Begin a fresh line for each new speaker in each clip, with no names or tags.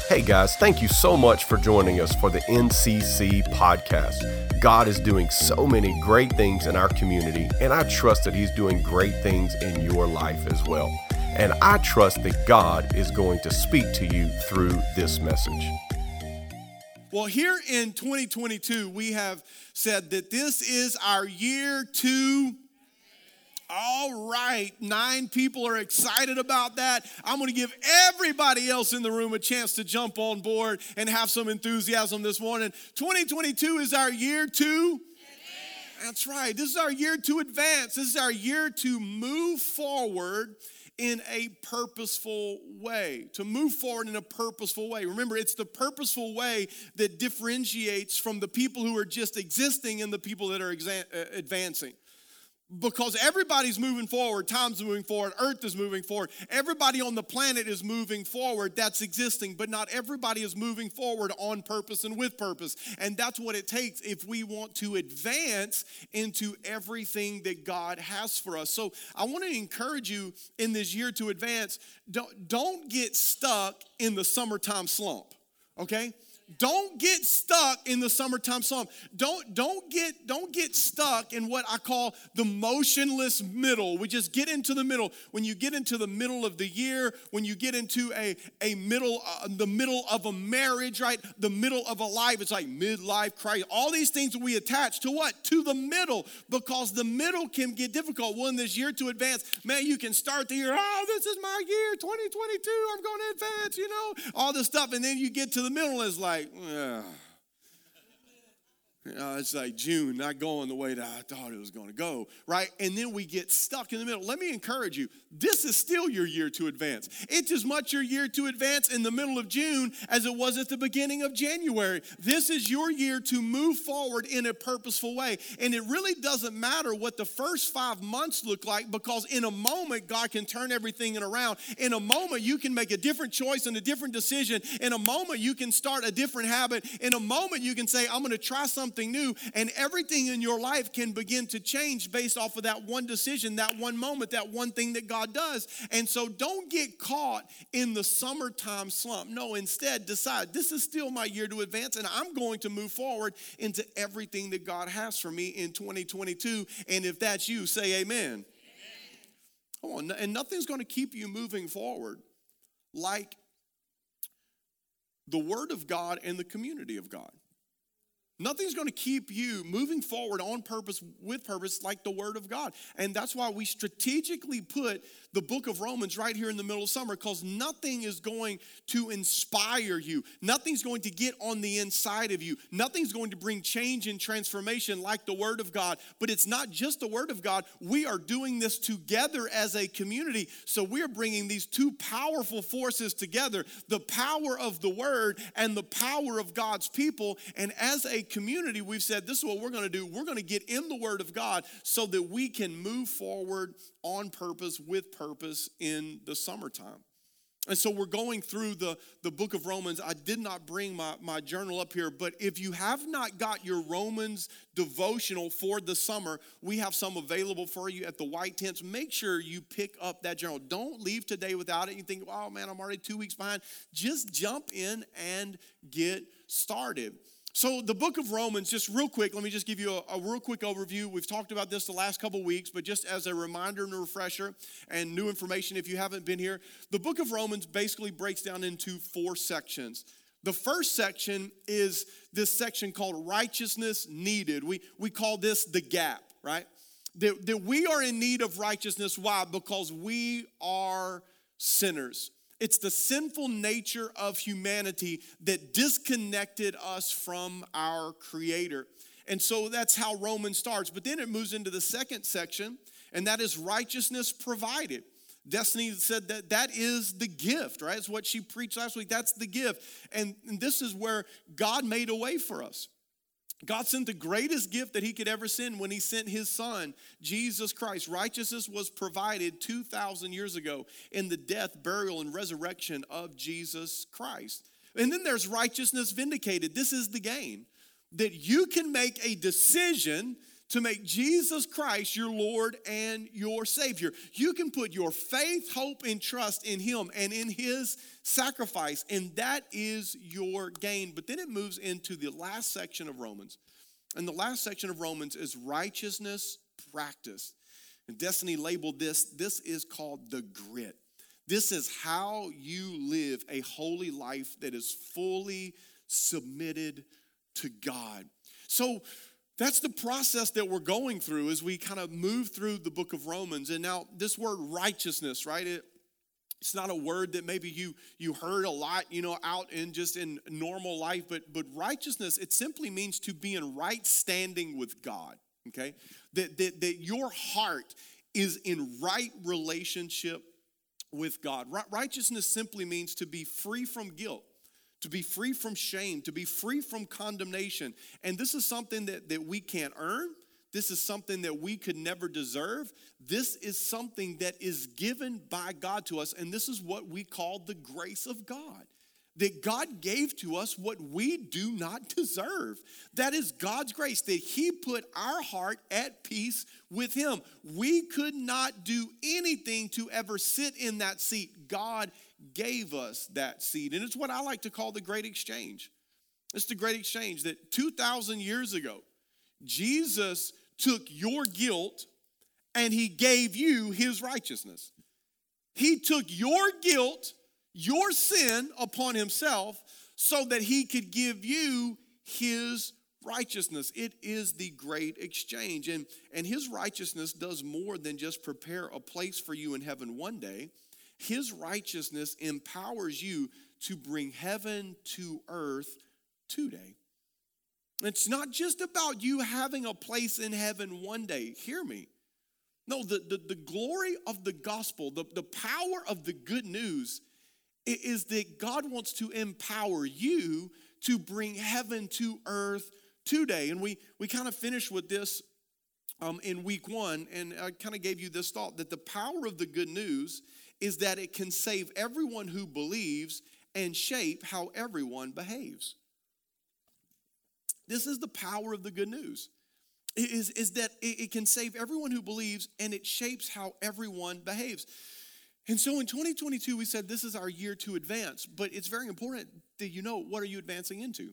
Hey guys, thank you so much for joining us for the NCC podcast. God is doing so many great things in our community, and I trust that He's doing great things in your life as well. And I trust that God is going to speak to you through this message.
Well, here in 2022, we have said that this is our year to... All right, 9 people are excited about that. I'm going to give everybody else in the room a chance to jump on board and have some enthusiasm this morning. 2022 is our year to advance. That's right. This is our year to advance. This is our year to move forward in a purposeful way. To move forward in a purposeful way. Remember, it's the purposeful way that differentiates from the people who are just existing and the people that are advancing. Because everybody's moving forward, time's moving forward, earth is moving forward. Everybody on the planet is moving forward, that's existing. But not everybody is moving forward on purpose and with purpose. And that's what it takes if we want to advance into everything that God has for us. So I want to encourage you in this year to advance, don't get stuck in the summertime slump, okay? Don't get stuck in the summertime slump. Don't get stuck in what I call the motionless middle. We just get into the middle. When you get into the middle of the year, when you get into the middle of a marriage, right? The middle of a life, it's like midlife crisis. All these things we attach to what? To the middle, because the middle can get difficult. Well, in this year to advance, man, you can start the year, this is my year, 2022, I'm going to advance, all this stuff. And then you get to the middle, and it's like, it's like June, not going the way that I thought it was going to go, right? And then we get stuck in the middle. Let me encourage you, this is still your year to advance. It's as much your year to advance in the middle of June as it was at the beginning of January. This is your year to move forward in a purposeful way. And it really doesn't matter what the first 5 months look like, because in a moment, God can turn everything around. In a moment, you can make a different choice and a different decision. In a moment, you can start a different habit. In a moment, you can say, I'm going to try something new, and everything in your life can begin to change based off of that one decision, that one moment, that one thing that God does. And so don't get caught in the summertime slump. No, instead decide, this is still my year to advance, and I'm going to move forward into everything that God has for me in 2022. And if that's you, say amen. Come on, and nothing's going to keep you moving forward like the Word of God and the community of God. Nothing's going to keep you moving forward on purpose, with purpose, like the Word of God. And that's why we strategically put the book of Romans right here in the middle of summer, because nothing is going to inspire you. Nothing's going to get on the inside of you. Nothing's going to bring change and transformation like the Word of God. But it's not just the Word of God. We are doing this together as a community. So we're bringing these two powerful forces together, the power of the Word and the power of God's people. And as a community, we've said, this is what we're going to do. We're going to get in the Word of God so that we can move forward on purpose, with purpose in the summertime. And so we're going through the book of Romans. I did not bring my journal up here, but if you have not got your Romans devotional for the summer, we have some available for you at the white tents. Make sure you pick up that journal. Don't leave today without it. You think, oh man, I'm already 2 weeks behind. Just jump in and get started. So the book of Romans, just real quick, let me just give you a real quick overview. We've talked about this the last couple weeks, but just as a reminder and a refresher and new information if you haven't been here, the book of Romans basically breaks down into 4 sections. The first section is this section called righteousness needed. We call this the gap, right? That we are in need of righteousness. Why? Because we are sinners. It's the sinful nature of humanity that disconnected us from our Creator. And so that's how Romans starts. But then it moves into the second section, and that is righteousness provided. Destiny said that is the gift, right? It's what she preached last week. That's the gift. And this is where God made a way for us. God sent the greatest gift that He could ever send when He sent His Son, Jesus Christ. Righteousness was provided 2,000 years ago in the death, burial, and resurrection of Jesus Christ. And then there's righteousness vindicated. This is the gain. That you can make a decision to make Jesus Christ your Lord and your Savior. You can put your faith, hope, and trust in him and in his sacrifice, and that is your gain. But then it moves into the last section of Romans. And the last section of Romans is righteousness practiced. And Destiny labeled this is called the grit. This is how you live a holy life that is fully submitted to God. So that's the process that we're going through as we kind of move through the book of Romans. And now this word righteousness, right? It's not a word that maybe you heard a lot, out in normal life, but righteousness, it simply means to be in right standing with God, okay? That your heart is in right relationship with God. Righteousness simply means to be free from guilt, to be free from shame, to be free from condemnation. And this is something that we can't earn. This is something that we could never deserve. This is something that is given by God to us. And this is what we call the grace of God. That God gave to us what we do not deserve. That is God's grace, that he put our heart at peace with him. We could not do anything to ever sit in that seat. God gave us that seat. And it's what I like to call the great exchange. It's the great exchange that 2,000 years ago, Jesus took your guilt and he gave you his righteousness. He took your guilt, your sin upon himself so that he could give you his righteousness. It is the great exchange. And his righteousness does more than just prepare a place for you in heaven one day. His righteousness empowers you to bring heaven to earth today. It's not just about you having a place in heaven one day. Hear me. No, the glory of the gospel, the power of the good news is that God wants to empower you to bring heaven to earth today. And we kind of finished with this in week 1, and I kind of gave you this thought that the power of the good news is that it can save everyone who believes and shape how everyone behaves. This is the power of the good news, is that it can save everyone who believes and it shapes how everyone behaves. And so in 2022, we said this is our year to advance, but it's very important that you know, what are you advancing into?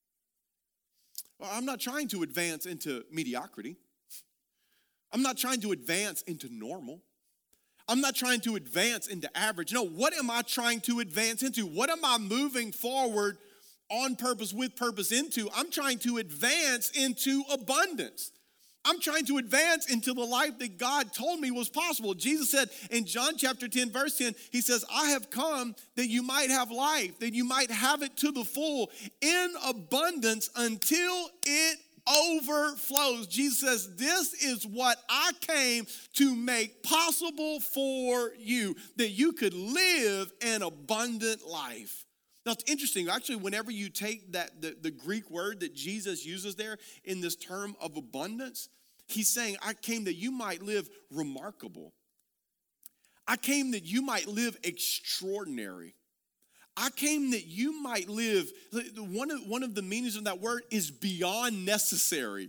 Well, I'm not trying to advance into mediocrity. I'm not trying to advance into normal. I'm not trying to advance into average. No, what am I trying to advance into? What am I moving forward on purpose, with purpose into? I'm trying to advance into abundance. I'm trying to advance into the life that God told me was possible. Jesus said in John chapter 10, verse 10, he says, I have come that you might have life, that you might have it to the full in abundance until it overflows. Jesus says, this is what I came to make possible for you, that you could live an abundant life. Now, it's interesting. Actually, whenever you take that the Greek word that Jesus uses there in this term of abundance, he's saying, I came that you might live remarkable. I came that you might live extraordinary. I came that you might live, one of the meanings of that word is beyond necessary.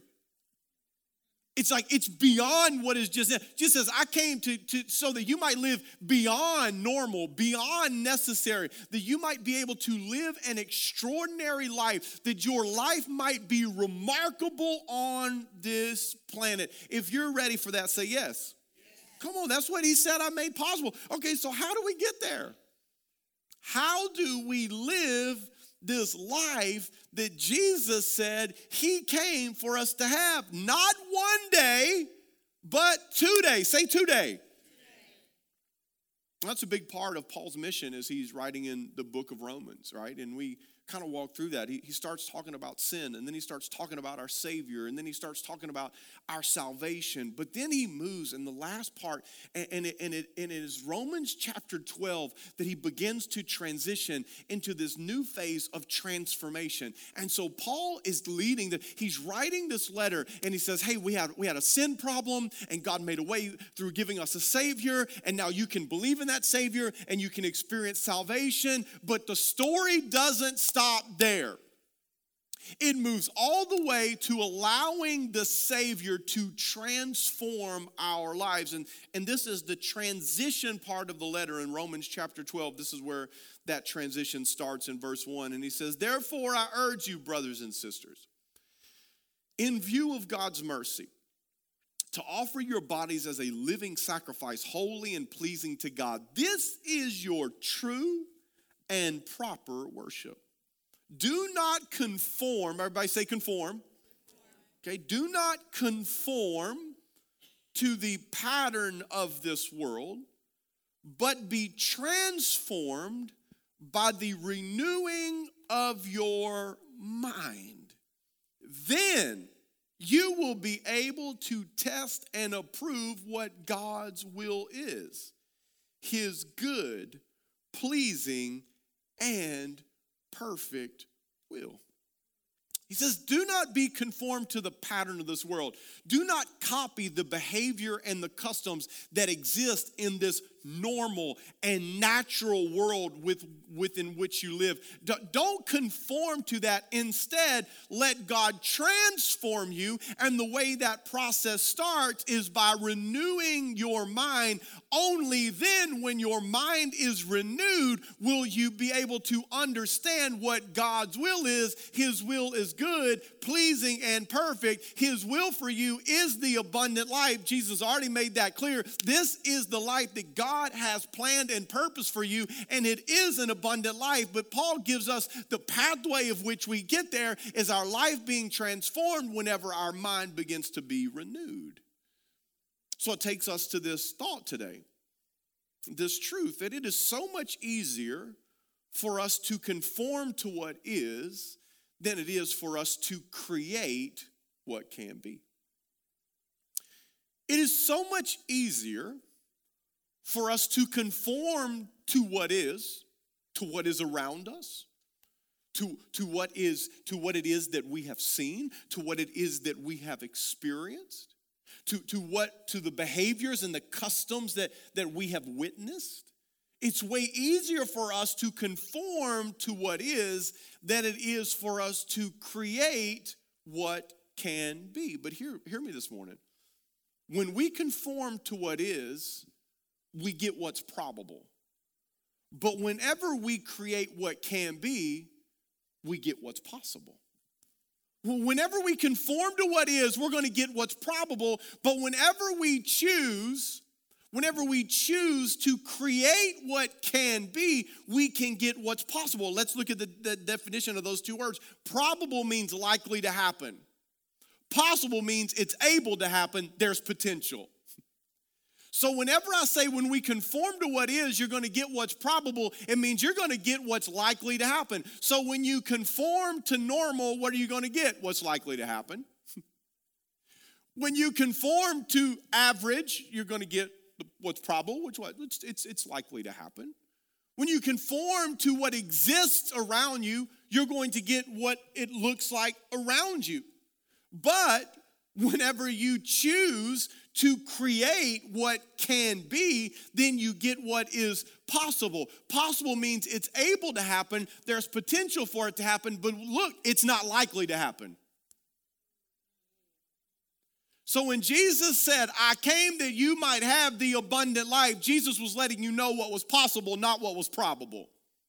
It's like it's beyond what is just says, I came to so that you might live beyond normal, beyond necessary, that you might be able to live an extraordinary life, that your life might be remarkable on this planet. If you're ready for that, say yes. Come on, that's what he said I made possible. Okay, so how do we get there? How do we live this life that Jesus said he came for us to have? Not one day, but today. Say today. That's a big part of Paul's mission as he's writing in the book of Romans, right? And we kind of walk through that. He starts talking about sin, and then he starts talking about our Savior, and then he starts talking about our salvation. But then he moves in the last part, and it is Romans chapter 12 that he begins to transition into this new phase of transformation. And so Paul is leading he's writing this letter, and he says, hey, we had a sin problem, and God made a way through giving us a Savior, and now you can believe in that Savior, and you can experience salvation. But the story doesn't stop there. It moves all the way to allowing the Savior to transform our lives. And this is the transition part of the letter in Romans chapter 12. This is where that transition starts in verse 1. And he says, therefore I urge you, brothers and sisters, in view of God's mercy, to offer your bodies as a living sacrifice, holy and pleasing to God. This is your true and proper worship. Do not conform, everybody say conform. Okay, do not conform to the pattern of this world, but be transformed by the renewing of your mind. Then you will be able to test and approve what God's will is, his good, pleasing, and perfect will. He says, do not be conformed to the pattern of this world. Do not copy the behavior and the customs that exist in this normal and natural world within which you live. Don't conform to that. Instead, let God transform you. And the way that process starts is by renewing your mind. Only then, when your mind is renewed, will you be able to understand what God's will is. His will is good, pleasing, and perfect. His will for you is the abundant life. Jesus already made that clear. This is the life that God has planned and purpose for you, and it is an abundant life. But Paul gives us the pathway of which we get there is our life being transformed whenever our mind begins to be renewed. So it takes us to this thought today, this truth that it is so much easier for us to conform to what is than it is for us to create what can be. It is so much easier for us to conform to what is around us, to what it is that we have seen, to what it is that we have experienced, to the behaviors and the customs that we have witnessed. It's way easier for us to conform to what is than it is for us to create what can be. But hear me this morning. When we conform to what is, we get what's probable. But whenever we create what can be, we get what's possible. Whenever we conform to what is, we're going to get what's probable. But whenever we choose to create what can be, we can get what's possible. Let's look at the definition of those two words. Probable means likely to happen. Possible means it's able to happen. There's potential. So whenever I say when we conform to what is, you're going to get what's probable, it means you're going to get what's likely to happen. So when you conform to normal, what are you going to get? What's likely to happen. When you conform to average, you're going to get what's probable, it's likely to happen. When you conform to what exists around you, you're going to get what it looks like around you. But whenever you choose to create what can be, then you get what is possible. Possible means it's able to happen. There's potential for it to happen, but look, it's not likely to happen. So when Jesus said, I came that you might have the abundant life, Jesus was letting you know what was possible, not what was probable.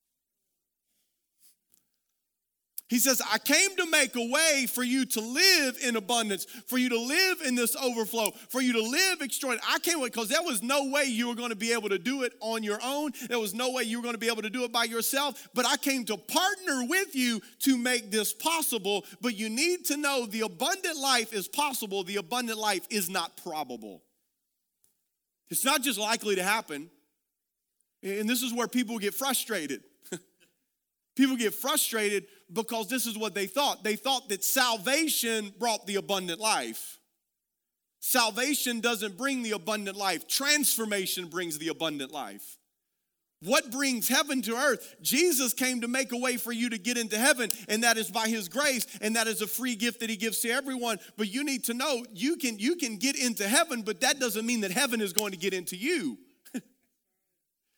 He says, I came to make a way for you to live in abundance, for you to live in this overflow, for you to live extraordinary. I came because there was no way you were going to be able to do it on your own. There was no way you were going to be able to do it by yourself. But I came to partner with you to make this possible. But you need to know the abundant life is possible. The abundant life is not probable. It's not just likely to happen. And this is where people get frustrated. People get frustrated because this is what they thought. They thought that salvation brought the abundant life. Salvation doesn't bring the abundant life. Transformation brings the abundant life. What brings heaven to earth? Jesus came to make a way for you to get into heaven, and that is by his grace, and that is a free gift that he gives to everyone. But you need to know you can get into heaven, but that doesn't mean that heaven is going to get into you.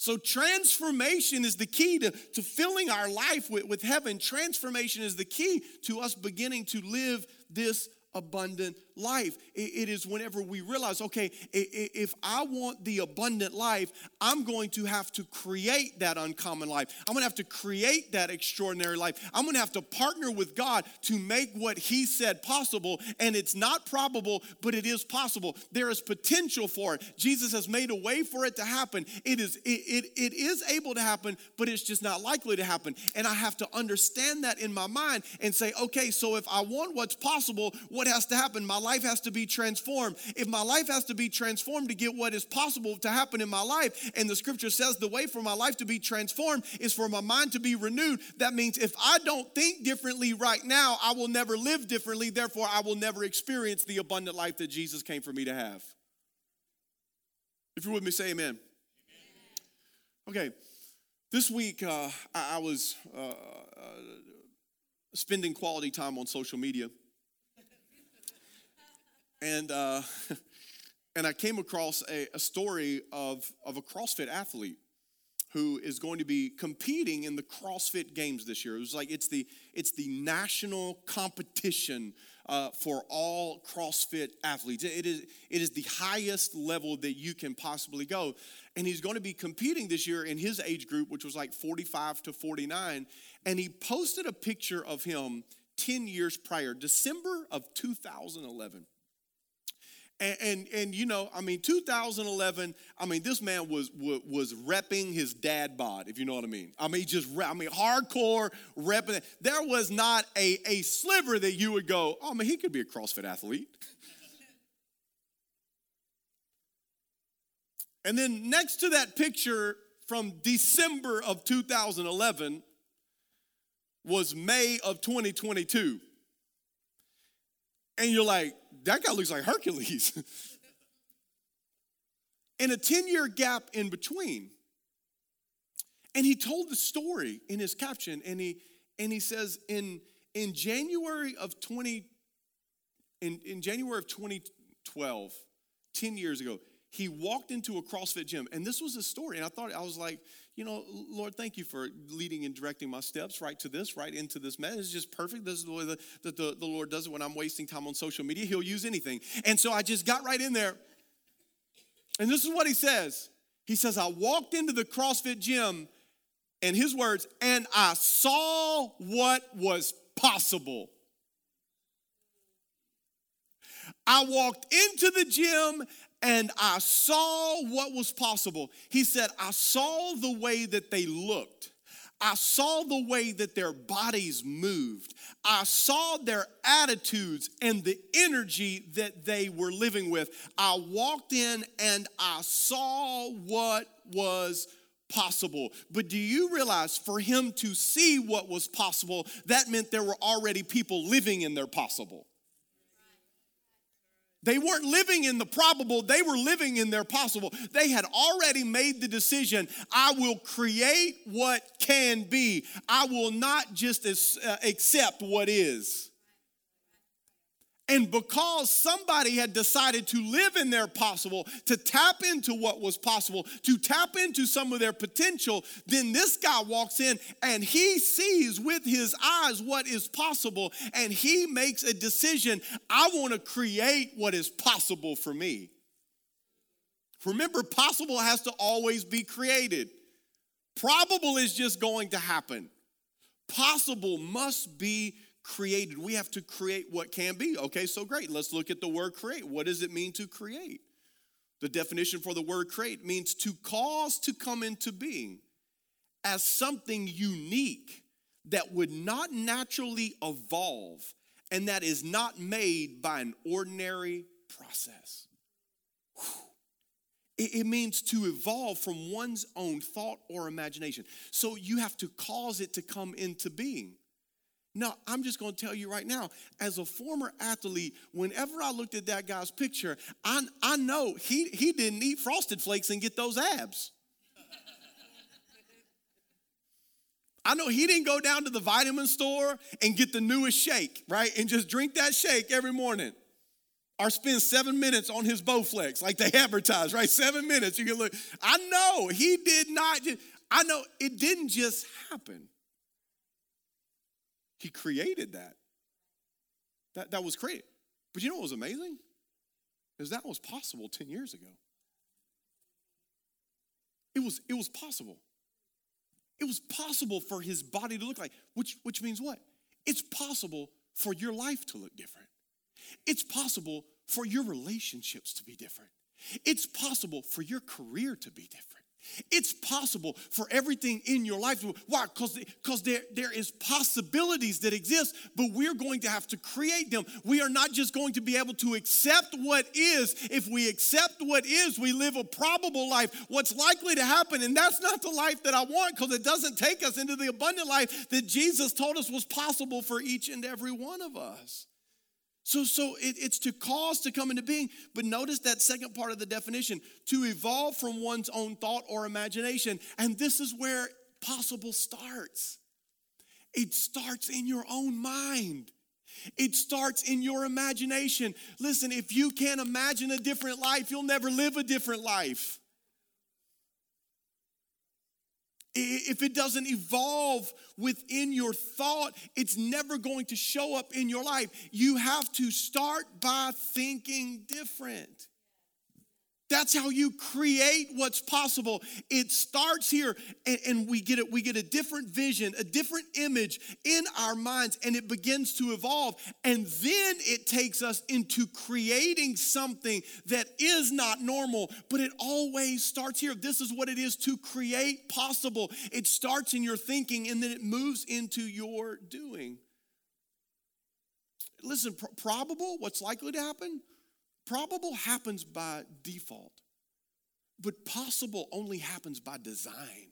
So transformation is the key to filling our life with heaven. Transformation is the key to us beginning to live this abundant life. It is whenever we realize, okay, if I want the abundant life, I'm going to have to create that uncommon life. I'm going to have to create that extraordinary life. I'm going to have to partner with God to make what he said possible. And it's not probable, but it is possible. There is potential for it. Jesus has made a way for it to happen. It is able to happen, but it's just not likely to happen. And I have to understand that in my mind and say, okay, so if I want what's possible, what has to happen? My life has to be transformed. If my life has to be transformed to get what is possible to happen in my life, and the scripture says the way for my life to be transformed is for my mind to be renewed, that means if I don't think differently right now, I will never live differently. Therefore, I will never experience the abundant life that Jesus came for me to have. If you're with me, say amen. Okay, this week I was spending quality time on social media. And I came across a story of a CrossFit athlete who is going to be competing in the CrossFit Games this year. It was like it's the national competition for all CrossFit athletes. It is the highest level that you can possibly go. And he's going to be competing this year in his age group, which was like 45 to 49. And he posted a picture of him 10 years prior, December of 2011. And you know, I mean, 2011, I mean, this man was repping his dad bod, if you know what I mean. I mean, hardcore repping. There was not a sliver that you would go, oh, man, he could be a CrossFit athlete. And then next to that picture from December of 2011 was May of 2022. And you're like, that guy looks like Hercules. And a 10-year gap in between. And he told the story in his caption, and he says in January of 2012, 10 years ago, he walked into a CrossFit gym, and this was his story. And I was like, you know, Lord, thank you for leading and directing my steps right into this message. It's just perfect. This is the way that the Lord does it when I'm wasting time on social media. He'll use anything. And so I just got right in there. And this is what he says. He says, I walked into the CrossFit gym, and his words, and I saw what was possible. I walked into the gym and I saw what was possible. He said, I saw the way that they looked. I saw the way that their bodies moved. I saw their attitudes and the energy that they were living with. I walked in and I saw what was possible. But do you realize for him to see what was possible, that meant there were already people living in their possible. They weren't living in the probable, they were living in their possible. They had already made the decision, I will create what can be. I will not just accept what is. And because somebody had decided to live in their possible, to tap into what was possible, to tap into some of their potential, then this guy walks in and he sees with his eyes what is possible, and he makes a decision, I want to create what is possible for me. Remember, possible has to always be created. Probable is just going to happen. Possible must be created. We have to create what can be. Okay, so great. Let's look at the word create. What does it mean to create? The definition for the word create means to cause to come into being as something unique that would not naturally evolve and that is not made by an ordinary process. It means to evolve from one's own thought or imagination. So you have to cause it to come into being. Now, I'm just going to tell you right now, as a former athlete, whenever I looked at that guy's picture, I know he didn't eat Frosted Flakes and get those abs. I know he didn't go down to the vitamin store and get the newest shake, right? And just drink that shake every morning. or spend 7 minutes on his Bowflex like they advertise, right? 7 minutes, you can look. I know he did not, I know it didn't just happen. He created that. That was created. But you know what was amazing? Is that was possible 10 years ago. It was possible. It was possible for his body to look like, which means what? It's possible for your life to look different. It's possible for your relationships to be different. It's possible for your career to be different. It's possible for everything in your life. Why? Because there is possibilities that exist, but we're going to have to create them. We are not just going to be able to accept what is. If we accept what is, we live a probable life. What's likely to happen, and that's not the life that I want, because it doesn't take us into the abundant life that Jesus told us was possible for each and every one of us. So it's to cause to come into being. But notice that second part of the definition, to evolve from one's own thought or imagination. And this is where possible starts. It starts in your own mind. It starts in your imagination. Listen, if you can't imagine a different life, you'll never live a different life. If it doesn't evolve within your thought, it's never going to show up in your life. You have to start by thinking different. That's how you create what's possible. It starts here, and we get a different vision, a different image in our minds, and it begins to evolve. And then it takes us into creating something that is not normal, but it always starts here. This is what it is to create possible. It starts in your thinking, and then it moves into your doing. Listen, probable, what's likely to happen? Probable happens by default, but possible only happens by design.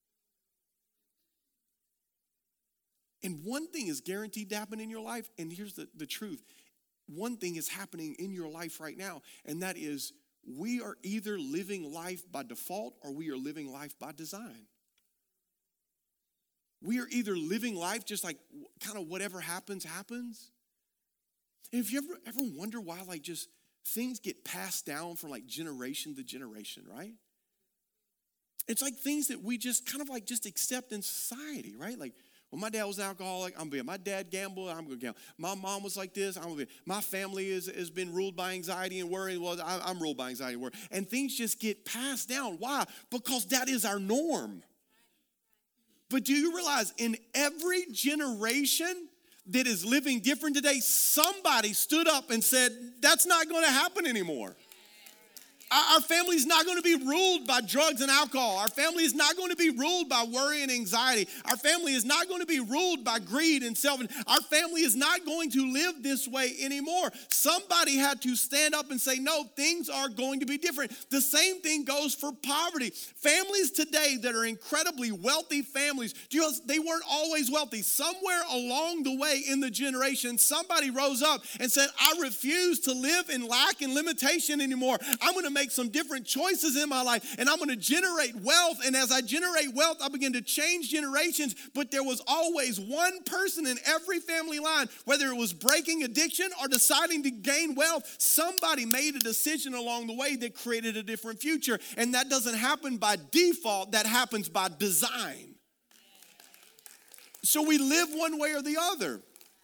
And one thing is guaranteed to happen in your life, and here's the truth. One thing is happening in your life right now, and that is we are either living life by default or we are living life by design. We are either living life just like kind of whatever happens, happens. And if you ever wonder why just things get passed down from generation to generation, right? It's like things that we just kind of just accept in society, right? Well, my dad was an alcoholic, I'm gonna be. My dad gambled, I'm gonna gamble. My mom was like this, I'm gonna be. My family has been ruled by anxiety and worry. Well, I'm ruled by anxiety and worry. And things just get passed down. Why? Because that is our norm. But do you realize in every generation that is living different today, somebody stood up and said, that's not going to happen anymore. Our family is not going to be ruled by drugs and alcohol. Our family is not going to be ruled by worry and anxiety. Our family is not going to be ruled by greed and self. Our family is not going to live this way anymore. Somebody had to stand up and say, no, things are going to be different. The same thing goes for poverty. Families today that are incredibly wealthy families, they weren't always wealthy. Somewhere along the way in the generation, somebody rose up and said, I refuse to live in lack and limitation anymore. I'm going to make some different choices in my life, and I'm going to generate wealth. And as I generate wealth, I begin to change generations. But there was always one person in every family line, whether it was breaking addiction or deciding to gain wealth, somebody made a decision along the way that created a different future. And that doesn't happen by default, that happens by design. So we live one way or the other.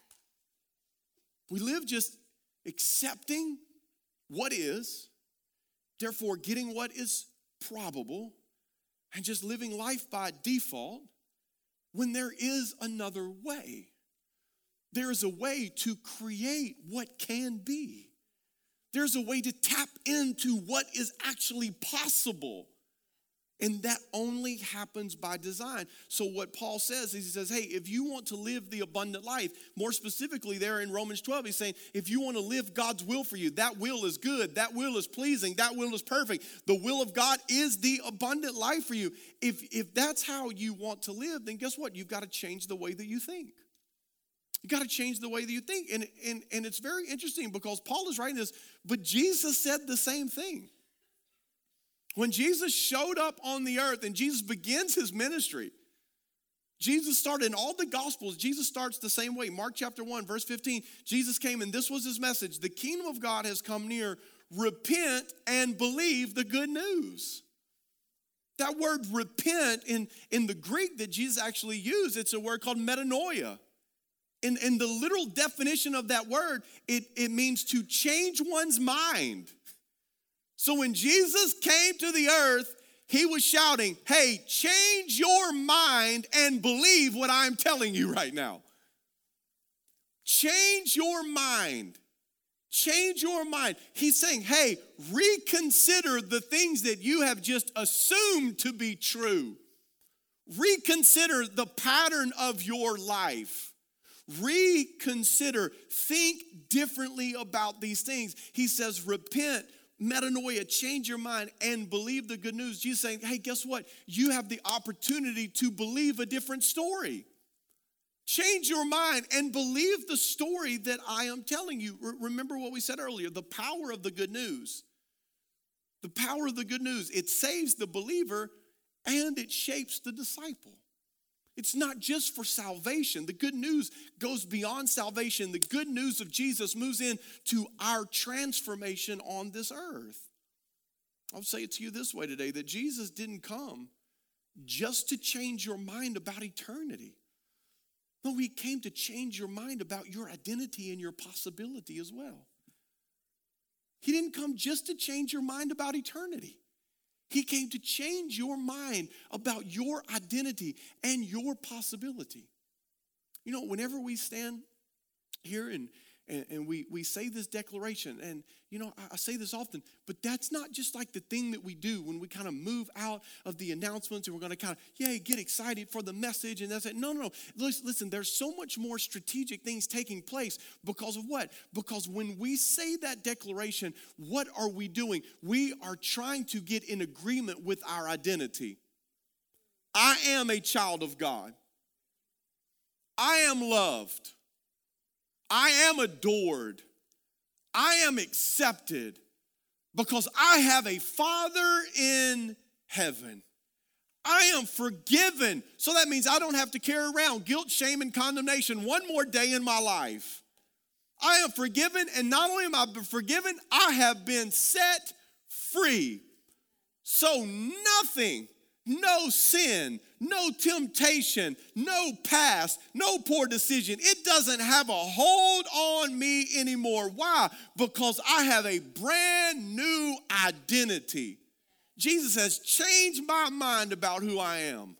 We live just accepting what is, therefore getting what is probable, and just living life by default, when there is another way. There is a way to create what can be. There's a way to tap into what is actually possible. And that only happens by design. So what Paul says is, he says, hey, if you want to live the abundant life, more specifically there in Romans 12, he's saying, if you want to live God's will for you, that will is good, that will is pleasing, that will is perfect. The will of God is the abundant life for you. If that's how you want to live, then guess what? You've got to change the way that you think. You got to change the way that you think. And it's very interesting because Paul is writing this, but Jesus said the same thing. When Jesus showed up on the earth and Jesus begins his ministry, Jesus started in all the Gospels. Jesus starts the same way. Mark chapter 1, verse 15. Jesus came and this was his message. The kingdom of God has come near. Repent and believe the good news. That word repent in the Greek that Jesus actually used, it's a word called metanoia. In the literal definition of that word, it means to change one's mind. So when Jesus came to the earth, he was shouting, hey, change your mind and believe what I'm telling you right now. Change your mind. Change your mind. He's saying, hey, reconsider the things that you have just assumed to be true. Reconsider the pattern of your life. Reconsider. Think differently about these things. He says, repent, metanoia, change your mind and believe the good news. Jesus saying, hey, guess what? You have the opportunity to believe a different story. Change your mind and believe the story that I am telling you. Remember what we said earlier, the power of the good news. The power of the good news. It saves the believer and it shapes the disciple. It's not just for salvation. The good news goes beyond salvation. The good news of Jesus moves into our transformation on this earth. I'll say it to you this way today, that Jesus didn't come just to change your mind about eternity. No, he came to change your mind about your identity and your possibility as well. He didn't come just to change your mind about eternity. He came to change your mind about your identity and your possibility. You know, whenever we stand here and we say this declaration, and you know, I say this often, but that's not just like the thing that we do when we kind of move out of the announcements and we're going to kind of, get excited for the message and that's it. No. Listen, there's so much more strategic things taking place because of what? Because when we say that declaration, what are we doing? We are trying to get in agreement with our identity. I am a child of God. I am loved. I am adored. I am accepted because I have a Father in heaven. I am forgiven. So that means I don't have to carry around guilt, shame, and condemnation one more day in my life. I am forgiven, and not only am I forgiven, I have been set free. So nothing, no sin, no temptation, no past, no poor decision. It doesn't have a hold on me anymore. Why? Because I have a brand new identity. Jesus has changed my mind about who I am.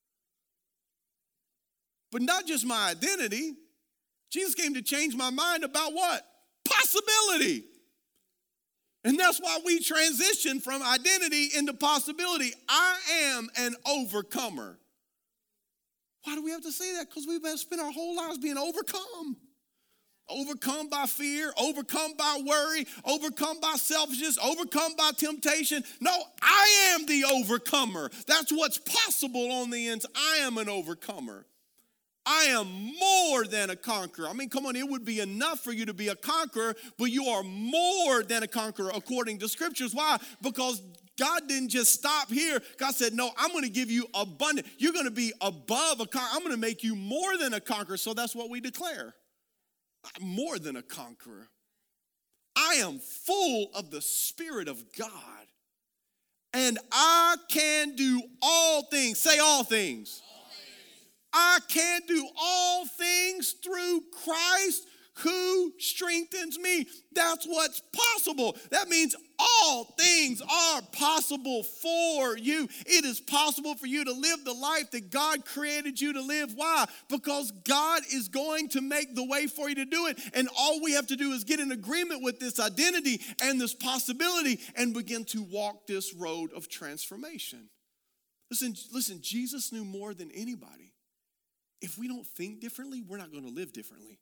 But not just my identity. Jesus came to change my mind about what? Possibility. And that's why we transition from identity into possibility. I am an overcomer. Why do we have to say that? Because we've spent our whole lives being overcome. Overcome by fear, overcome by worry, overcome by selfishness, overcome by temptation. No, I am the overcomer. That's what's possible on the ends. I am an overcomer. I am more than a conqueror. I mean, come on, it would be enough for you to be a conqueror, but you are more than a conqueror according to scriptures. Why? Because God didn't just stop here. God said, no, I'm going to give you abundant. You're going to be above a conqueror. I'm going to make you more than a conqueror. So that's what we declare. I'm more than a conqueror. I am full of the Spirit of God. And I can do all things. Say all things. I can do all things through Christ who strengthens me. That's what's possible. That means all things are possible for you. It is possible for you to live the life that God created you to live. Why? Because God is going to make the way for you to do it. And all we have to do is get in agreement with this identity and this possibility and begin to walk this road of transformation. Listen, Jesus knew more than anybody. If we don't think differently, we're not going to live differently.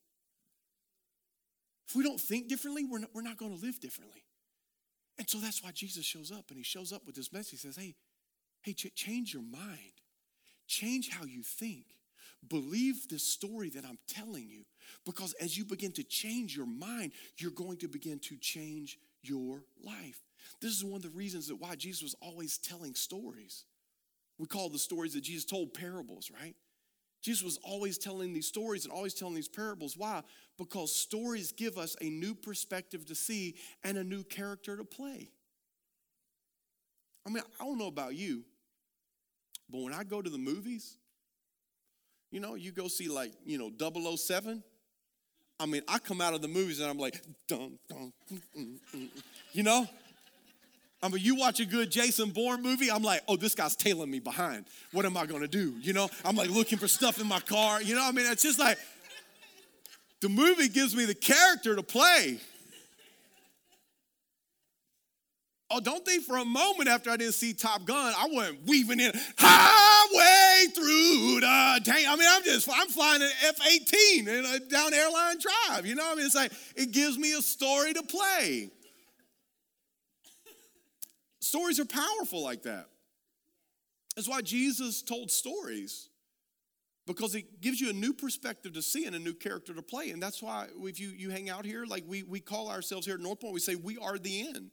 If we don't think differently, we're not going to live differently. And so that's why Jesus shows up, and he shows up with this message. He says, hey, change your mind. Change how you think. Believe this story that I'm telling you. Because as you begin to change your mind, you're going to begin to change your life. This is one of the reasons that why Jesus was always telling stories. We call the stories that Jesus told parables, right? Jesus was always telling these stories and always telling these parables. Why? Because stories give us a new perspective to see and a new character to play. I mean, I don't know about you, but when I go to the movies, you know, you go see like, 007. I mean, I come out of the movies and I'm like, dun, dun, you know? I mean, you watch a good Jason Bourne movie, I'm like, oh, this guy's tailing me behind. What am I going to do? You know, I'm like looking for stuff in my car. You know, I mean, it's just like, the movie gives me the character to play. Oh, don't think for a moment after I didn't see Top Gun, I wasn't weaving in highway through the tank. I mean, I'm flying an F-18 down Airline Drive. You know, I mean, it's like, it gives me a story to play. Stories are powerful like that. That's why Jesus told stories, because it gives you a new perspective to see and a new character to play. And that's why if you hang out here, like we call ourselves here at North Point, we say we are the inn.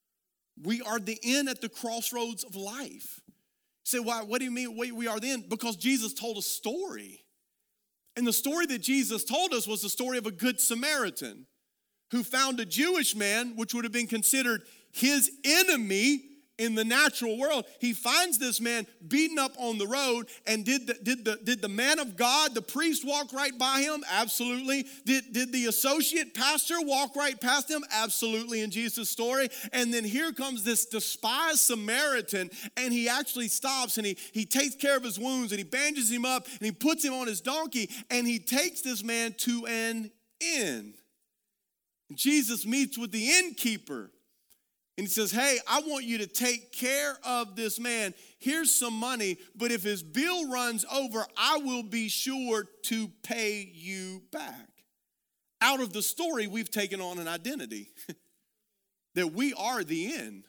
We are the inn at the crossroads of life. You say, why? What do you mean we are the inn? Because Jesus told a story. And the story that Jesus told us was the story of a good Samaritan who found a Jewish man, which would have been considered his enemy in the natural world. He finds this man beaten up on the road, and did the man of God, the priest, walk right by him? Absolutely. Did the associate pastor walk right past him? Absolutely, in Jesus' story. And then here comes this despised Samaritan, and he actually stops and he takes care of his wounds, and he bandages him up, and he puts him on his donkey, and he takes this man to an inn. And Jesus meets with the innkeeper. And he says, hey, I want you to take care of this man. Here's some money, but if his bill runs over, I will be sure to pay you back. Out of the story, we've taken on an identity that we are the inn.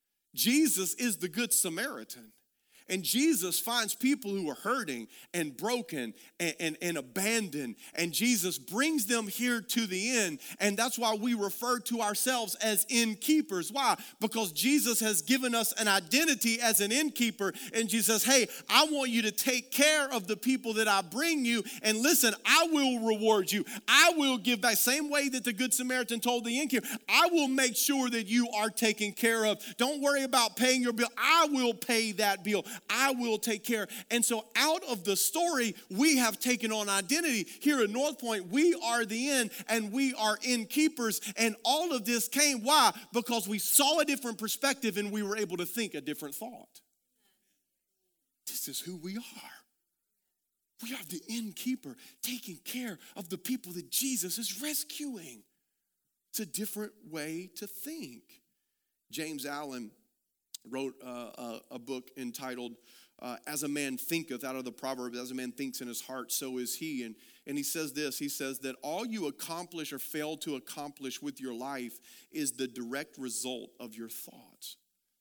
Jesus is the Good Samaritan. And Jesus finds people who are hurting and broken and abandoned. And Jesus brings them here to the inn. And that's why we refer to ourselves as innkeepers. Why? Because Jesus has given us an identity as an innkeeper. And Jesus says, hey, I want you to take care of the people that I bring you. And listen, I will reward you. I will give back. Same way that the Good Samaritan told the innkeeper, I will make sure that you are taken care of. Don't worry about paying your bill. I will pay that bill. I will take care. And so out of the story, we have taken on identity. Here at North Point, we are the inn and we are innkeepers. And all of this came, why? Because we saw a different perspective and we were able to think a different thought. This is who we are. We are the innkeeper, taking care of the people that Jesus is rescuing. It's a different way to think. James Allen wrote a book entitled As a Man Thinketh, out of the Proverbs, as a man thinks in his heart, so is he. And he says this, he says that all you accomplish or fail to accomplish with your life is the direct result of your thoughts.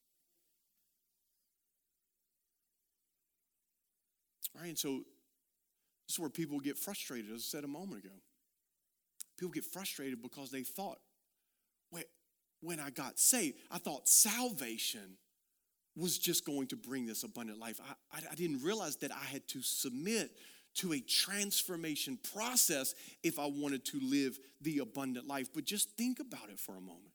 All right, and so this is where people get frustrated, as I said a moment ago. People get frustrated because they thought, when I got saved, I thought salvation was just going to bring this abundant life. I didn't realize that I had to submit to a transformation process if I wanted to live the abundant life. But just think about it for a moment.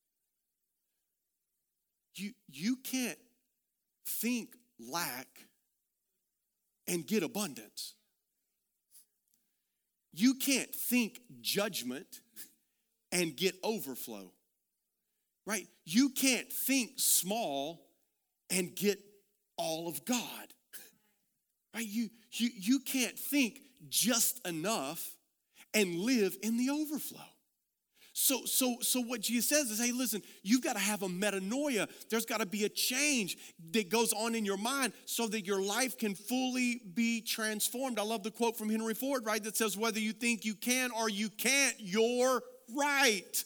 You can't think lack and get abundance. You can't think judgment and get overflow. Right? You can't think small and get all of God. Right? You can't think just enough and live in the overflow. So what Jesus says is, hey, listen, you've got to have a metanoia. There's got to be a change that goes on in your mind so that your life can fully be transformed. I love the quote from Henry Ford, right, that says, whether you think you can or you can't, you're right.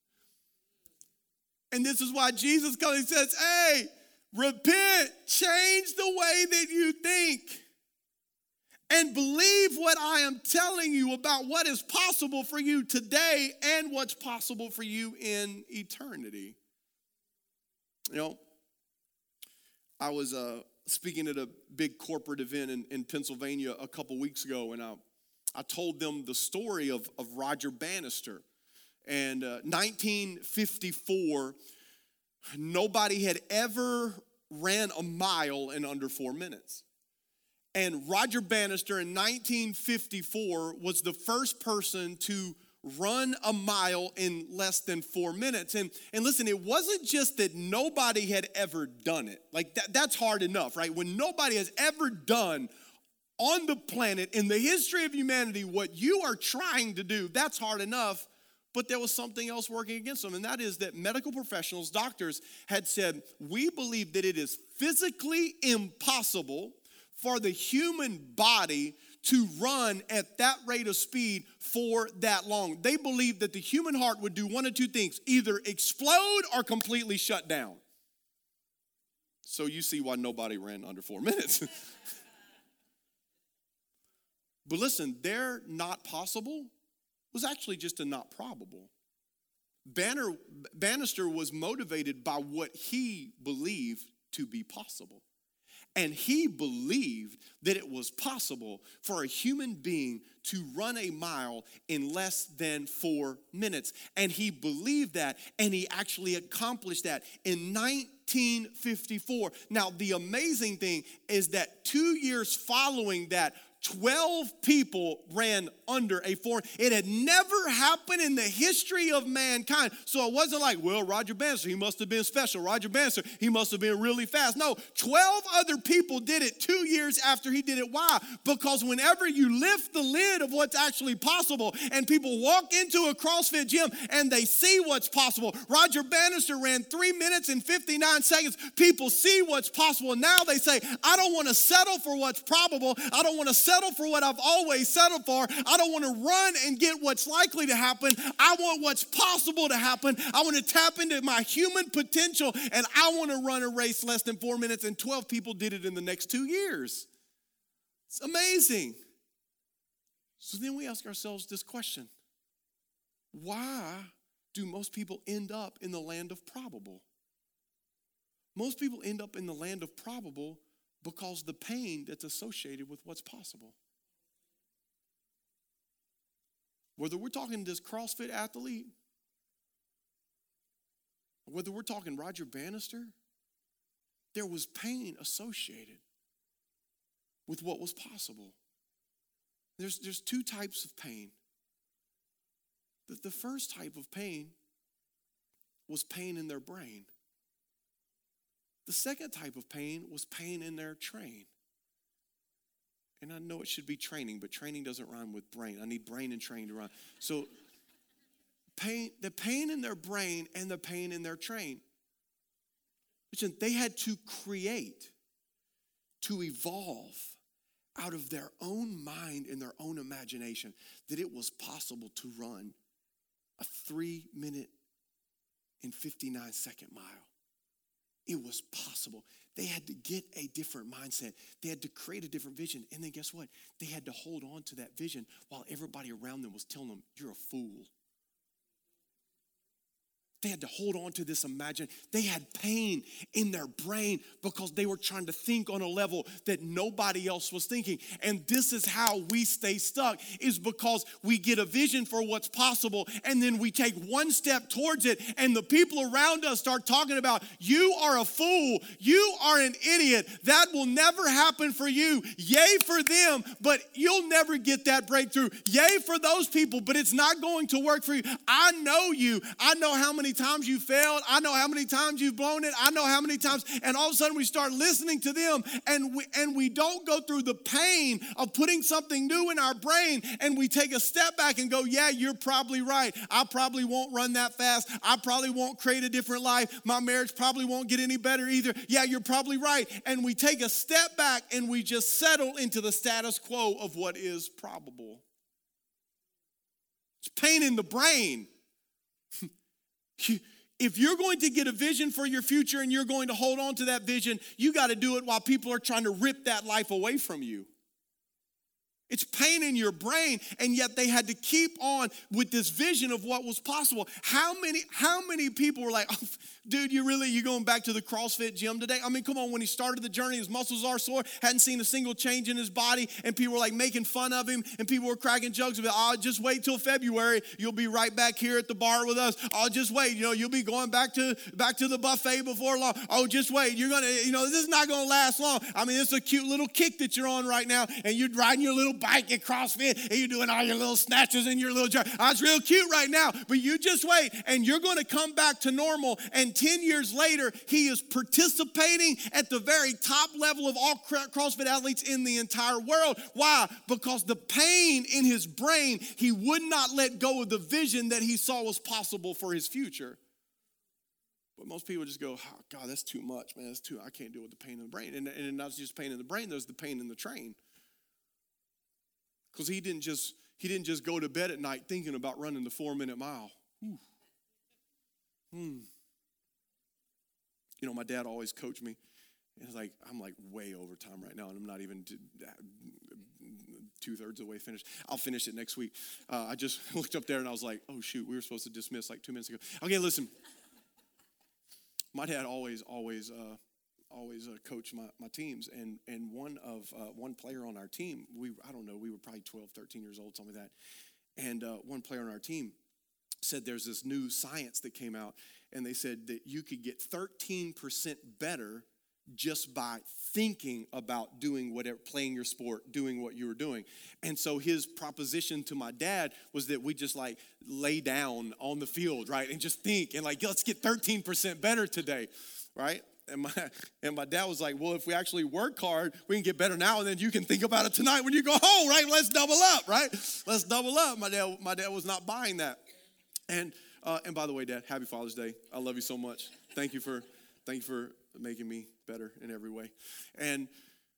And this is why Jesus comes and says, hey, repent, change the way that you think, and believe what I am telling you about what is possible for you today and what's possible for you in eternity. You know, I was speaking at a big corporate event in Pennsylvania a couple weeks ago, and I told them the story of Roger Bannister. And 1954, nobody had ever ran a mile in under 4 minutes. And Roger Bannister in 1954 was the first person to run a mile in less than 4 minutes. And listen, it wasn't just that nobody had ever done it. Like that's hard enough, right? When nobody has ever done on the planet in the history of humanity what you are trying to do, that's hard enough. But there was something else working against them, and that is that medical professionals, doctors, had said, we believe that it is physically impossible for the human body to run at that rate of speed for that long. They believed that the human heart would do one of two things, either explode or completely shut down. So you see why nobody ran under 4 minutes. But listen, their not possible was actually just a not probable. Bannister was motivated by what he believed to be possible. And he believed that it was possible for a human being to run a mile in less than 4 minutes. And he believed that, and he actually accomplished that in 1954. Now, the amazing thing is that 2 years following that, 12 people ran under a 4. It had never happened in the history of mankind. So it wasn't like, well, Roger Bannister, he must have been special. Roger Bannister, he must have been really fast. No, 12 other people did it 2 years after he did it. Why? Because whenever you lift the lid of what's actually possible and people walk into a CrossFit gym and they see what's possible. Roger Bannister ran 3 minutes and 59 seconds. People see what's possible. And now they say, I don't want to settle for what's probable. I don't want to settle for what I've always settled for. I don't want to run and get what's likely to happen. I want what's possible to happen. I want to tap into my human potential, and I want to run a race less than 4 minutes, and 12 people did it in the next 2 years. It's amazing. So then we ask ourselves this question. Why do most people end up in the land of probable? Most people end up in the land of probable because the pain that's associated with what's possible. Whether we're talking this CrossFit athlete, or whether we're talking Roger Bannister, there was pain associated with what was possible. There's two types of pain. The first type of pain was pain in their brain. The second type of pain was pain in their train. And I know it should be training, but training doesn't rhyme with brain. I need brain and train to rhyme. So the pain in their brain and the pain in their train. Listen, they had to create, to evolve out of their own mind and their own imagination that it was possible to run a 3 minute and 59 second mile. It was possible. They had to get a different mindset. They had to create a different vision. And then guess what? They had to hold on to that vision while everybody around them was telling them, you're a fool. They had to hold on to this imagination. They had pain in their brain because they were trying to think on a level that nobody else was thinking. And this is how we stay stuck, is because we get a vision for what's possible and then we take one step towards it and the people around us start talking about, you are a fool, you are an idiot, that will never happen for you. Yay for them, but you'll never get that breakthrough. Yay for those people, but it's not going to work for you. I know you. I know how many times you failed. I know how many times you've blown it. I know how many times. And all of a sudden we start listening to them and we don't go through the pain of putting something new in our brain, and we take a step back and go, yeah, you're probably right. I probably won't run that fast. I probably won't create a different life. My marriage probably won't get any better either. Yeah, you're probably right. And we take a step back and we just settle into the status quo of what is probable. It's pain in the brain. If you're going to get a vision for your future and you're going to hold on to that vision, you got to do it while people are trying to rip that life away from you. It's pain in your brain, and yet they had to keep on with this vision of what was possible. How many people were like, oh, dude, you going back to the CrossFit gym today? I mean, come on, when he started the journey, his muscles are sore, hadn't seen a single change in his body, and people were like making fun of him, and people were cracking jokes about, oh, just wait till February, you'll be right back here at the bar with us. Oh, just wait, you'll be going back to the buffet before long. Oh, just wait, you're gonna, this is not gonna last long. I mean, it's a cute little kick that you're on right now, and you're riding your little bike at CrossFit, and you're doing all your little snatches and your little jerk. Oh, it's real cute right now, but you just wait, and you're going to come back to normal. And 10 years later, he is participating at the very top level of all CrossFit athletes in the entire world. Why? Because the pain in his brain, he would not let go of the vision that he saw was possible for his future. But most people just go, oh, God, that's too much, man. I can't deal with the pain in the brain. And not just pain in the brain, there's the pain in the train. Because he didn't just go to bed at night thinking about running the 4-minute mile. My dad always coached me. It's like, I'm like way over time right now, and I'm not even 2/3 of the way finished. I'll finish it next week. I just looked up there and I was like, oh shoot, we were supposed to dismiss like 2 minutes ago. Okay, listen. My dad always coached my teams, and one player on our team, we were probably 12, 13 years old, something like that. And one player on our team said there's this new science that came out, and they said that you could get 13% better just by thinking about doing whatever, playing your sport, doing what you were doing. And so his proposition to my dad was that we just like lay down on the field, right? And just think and like, let's get 13% better today, right? And my dad was like, well, if we actually work hard, we can get better now, and then you can think about it tonight when you go home, right? Let's double up, right? Let's double up. My dad was not buying that. And by the way, Dad, happy Father's Day. I love you so much. Thank you for making me better in every way. And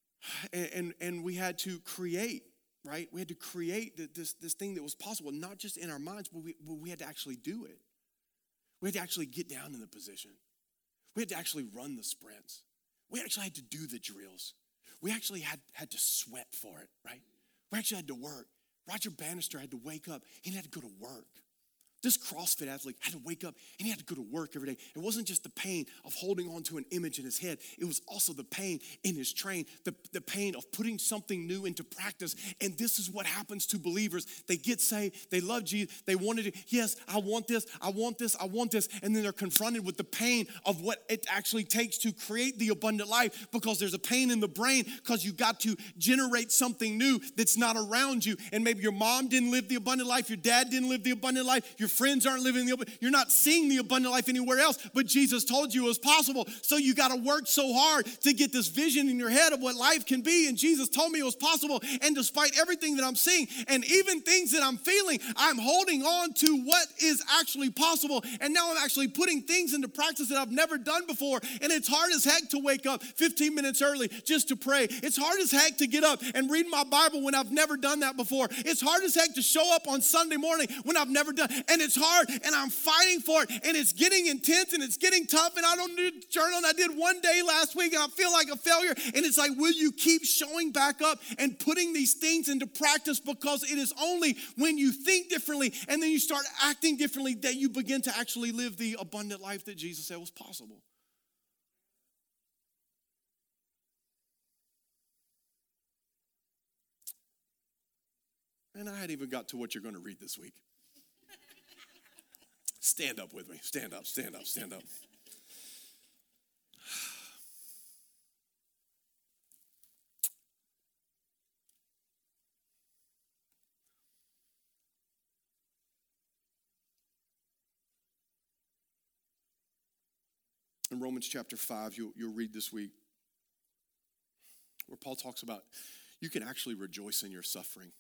we had to create, right? We had to create this thing that was possible, not just in our minds, but we had to actually do it. We had to actually get down in the position. We had to actually run the sprints. We actually had to do the drills. We actually had to sweat for it, right? We actually had to work. Roger Bannister had to wake up. He had to go to work. This CrossFit athlete had to wake up and he had to go to work every day. It wasn't just the pain of holding on to an image in his head. It was also the pain in his train, the pain of putting something new into practice. And this is what happens to believers. They get saved. They love Jesus. They wanted it. Yes, I want this. I want this. I want this. And then they're confronted with the pain of what it actually takes to create the abundant life, because there's a pain in the brain because you got to generate something new that's not around you. And maybe your mom didn't live the abundant life. Your dad didn't live the abundant life. Your friends aren't living the abundant. You're not seeing the abundant life anywhere else, but Jesus told you it was possible. So you got to work so hard to get this vision in your head of what life can be. And Jesus told me it was possible. And despite everything that I'm seeing and even things that I'm feeling, I'm holding on to what is actually possible. And now I'm actually putting things into practice that I've never done before. And it's hard as heck to wake up 15 minutes early just to pray. It's hard as heck to get up and read my Bible when I've never done that before. It's hard as heck to show up on Sunday morning when I've never done. And it's hard, and I'm fighting for it, and it's getting intense, and it's getting tough, and I don't do journal, and I did one day last week, and I feel like a failure. And it's like, will you keep showing back up and putting these things into practice? Because it is only when you think differently and then you start acting differently that you begin to actually live the abundant life that Jesus said was possible. And I hadn't even got to what you're going to read this week. Stand up with me. Stand up, stand up, stand up. In Romans chapter 5, you'll read this week, where Paul talks about you can actually rejoice in your suffering.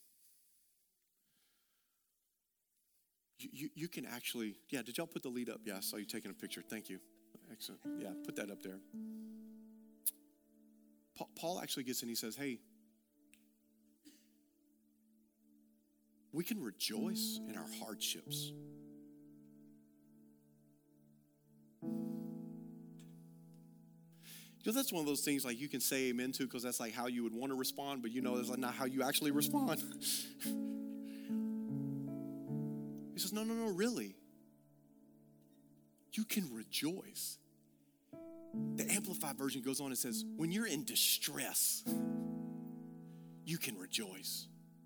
You can actually, did y'all put the lead up? Yeah, I saw you taking a picture. Thank you. Excellent. Yeah, put that up there. Paul actually gets in, he says, hey, we can rejoice in our hardships. That's one of those things like you can say amen to because that's like how you would want to respond, but that's like not how you actually respond. He says, no, really. You can rejoice. The Amplified version goes on and says, when you're in distress, you can rejoice.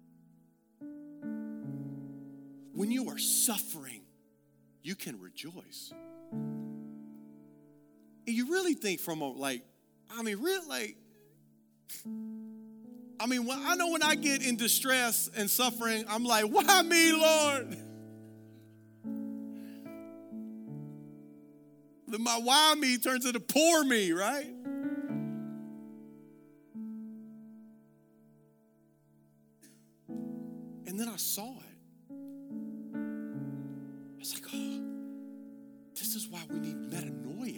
When you are suffering, you can rejoice. And you really think from I know when I get in distress and suffering, I'm like, why me, Lord? Then my why me turns into poor me, right? And then I saw it. I was like, oh, this is why we need metanoia.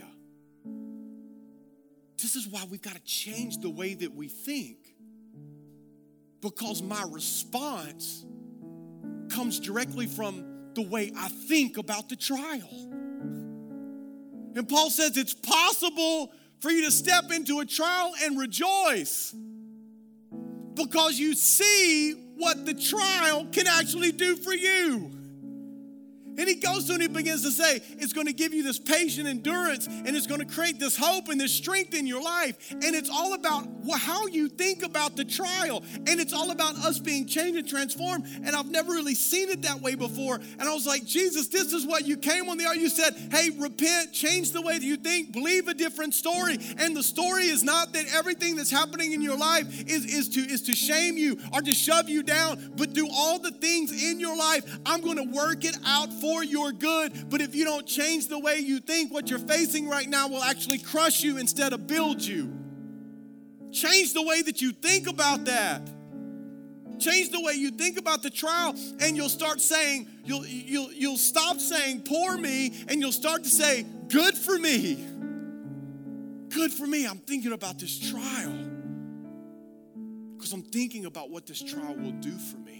This is why we've got to change the way that we think. Because my response comes directly from the way I think about the trial. And Paul says it's possible for you to step into a trial and rejoice because you see what the trial can actually do for you. And he goes through and he begins to say, it's going to give you this patient endurance and it's going to create this hope and this strength in your life. And it's all about how you think about the trial. And it's all about us being changed and transformed. And I've never really seen it that way before. And I was like, Jesus, this is what you came on the earth. You said, hey, repent, change the way that you think, believe a different story. And the story is not that everything that's happening in your life is to shame you or to shove you down, but do all the things in your life. I'm going to work it out for your good, but if you don't change the way you think, what you're facing right now will actually crush you instead of build you. Change the way that you think about that. Change the way you think about the trial, and you'll start saying, you'll stop saying poor me, and you'll start to say good for me. Good for me. I'm thinking about this trial because I'm thinking about what this trial will do for me.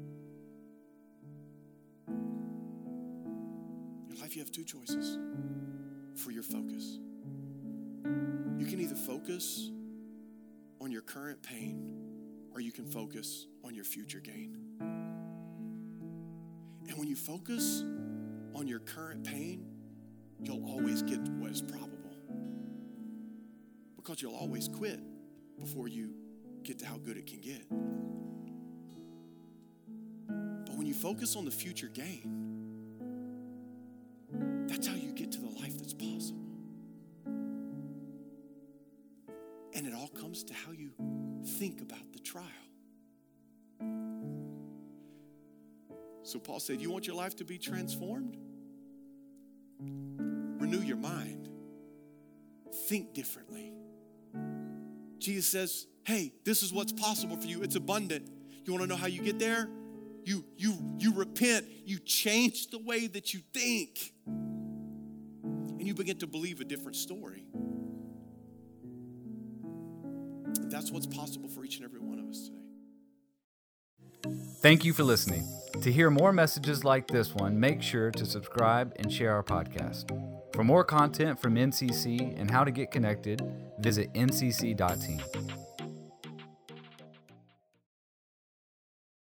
Life, you have two choices for your focus. You can either focus on your current pain or you can focus on your future gain. And when you focus on your current pain, you'll always get what is probable because you'll always quit before you get to how good it can get. But when you focus on the future gain, that's how you get to the life that's possible. And it all comes to how you think about the trial. So Paul said, you want your life to be transformed? Renew your mind. Think differently. Jesus says, hey, this is what's possible for you. It's abundant. You want to know how you get there? You repent. You change the way that you think. And you begin to believe a different story. And that's what's possible for each and every one of us today.
Thank you for listening. To hear more messages like this one, make sure to subscribe and share our podcast. For more content from NCC and how to get connected, visit ncc.team.